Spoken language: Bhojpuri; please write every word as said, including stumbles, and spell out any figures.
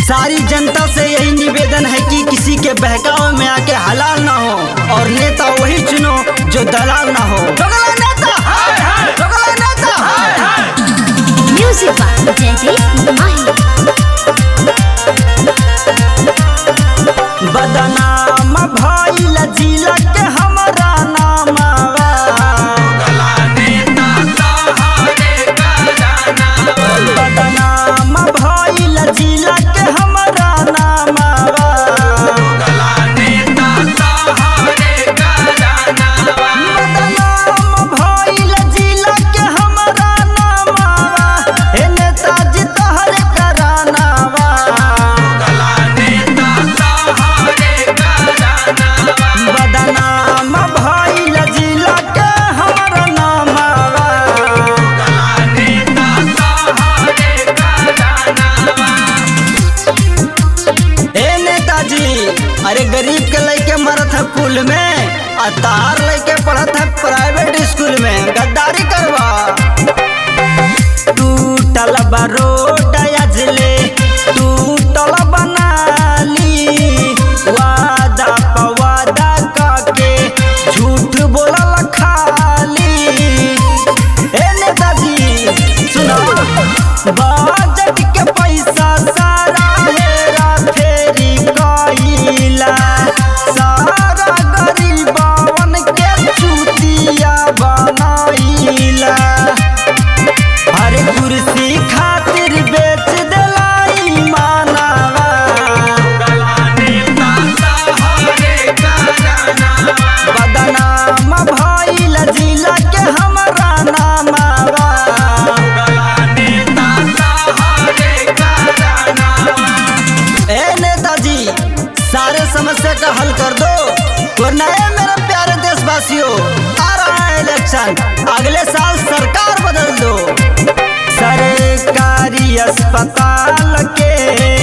सारी जनता से यही निवेदन है कि किसी के बहकावे में आके हलाल ना हो और नेता वही चुनो जो दलाल ना हो। दोगला नेता हाय हाय, दोगला नेता हाय हाय। Music by Jaideep Mahi. बदनाम भइल जिला के हमारा नामवा, दोगला नेता तोहरे खजानावा। बदनाम भइल जिला के हमारा नामवा, दोगला नेता तोहरे खजानावा। बदनाम भइल जिला के हमारा नामवा, हे नेताजी तोहरे करानावा, दोगला नेता तोहरे खजानावा। बदनाम भइल जिला के हमारा नामवा, दोगला नेता तोहरे खजानावा। ए नेताजी, अरे गरीब के लइके मरत है पुल में आ तार लइके पढ़त है प्राइवेट स्कूल में, गद्दारी करवा। टूटल बा रोड अजले टूटल बनाली, वादा पवादा काके झूठ बोलल खाली। ए नेताजी सुनो, बजट के पैसा सारा हेरा फेरी कइला, सारा गरीबवन के चूतिया बनइला। अरे कुर्सी खातिर बेच देलाई मानवा, दोगला नेता तोहरे खजानावा। बदनाम भइल जिला के हमारा नामवा, दोगला नेता तोहरे खजानावा। ए नेताजी, सारे समस्या का हल कर दो वरना ए मेरे प्यारे देशवासियों, आ रहा है इलेक्शन, अगले साल सरकार बदल दो। सरकारी अस्पताल के